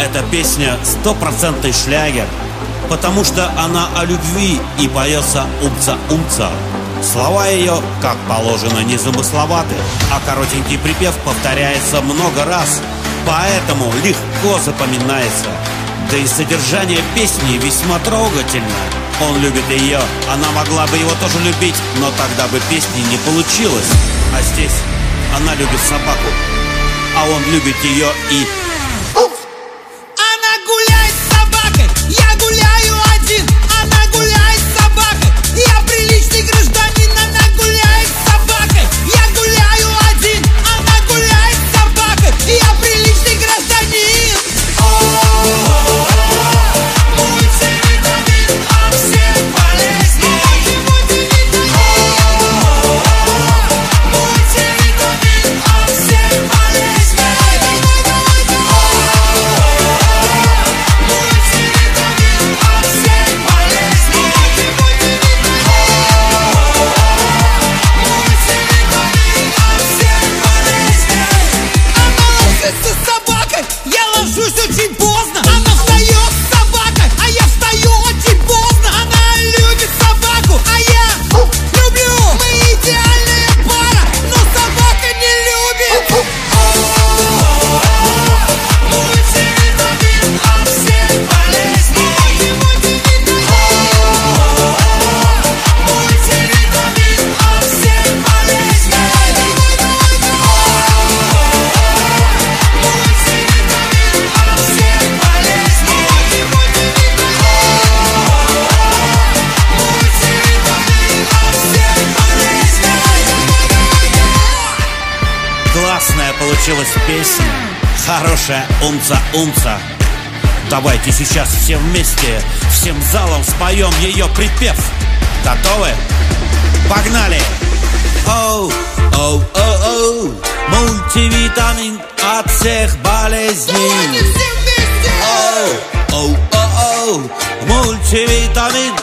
эта песня стопроцентный шлягер, потому что она о любви и поется умца-умца. Слова ее, как положено, незамысловаты, а коротенький припев повторяется много раз, поэтому легко запоминается. Да и содержание песни весьма трогательно. Он любит ее, она могла бы его тоже любить, но тогда бы песни не получилось. А здесь она любит собаку, а он любит ее и... Она гуляет с собакой, я гуляю один. Она гуляет с собакой, я приличный гражданин. Она гуляет с собакой, я гуляю один. Она гуляет с собакой, я приличный гражданин. Мультивитамин от всех болезней. Мультивитамин от всех болезней. С собакой я ложусь очень поздно. Она встает с собакой, а я встаю очень поздно. Она любит собаку, а я люблю. Мы идеальная пара, но собака не любит. Мультивитамин от всех болезней. Мультивитамин от всех болезней. Классная получилась песня, хорошая умца-умца. Давайте сейчас все вместе, всем залом споем ее припев. Готовы? Погнали! Оу, оу, оу, оу, мультивитамин от всех болезней. Давайте все вместе! Оу, оу, оу, оу, мультивитамин